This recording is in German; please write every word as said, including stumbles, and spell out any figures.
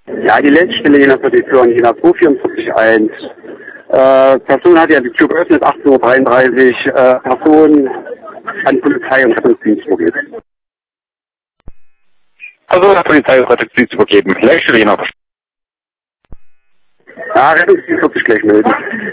Ja, die Letztstelle Jena Petition, Jena zwei vierundvierzig eins. Äh, Person hat ja die Tür geöffnet, achtzehn Uhr dreiunddreißig, äh, Person an Polizei und Rettungsdienst übergeben. Also der Polizei und Rettungsdienst übergeben. Letztstelle Jena. Ja, Rettungsdienst wird sich gleich melden.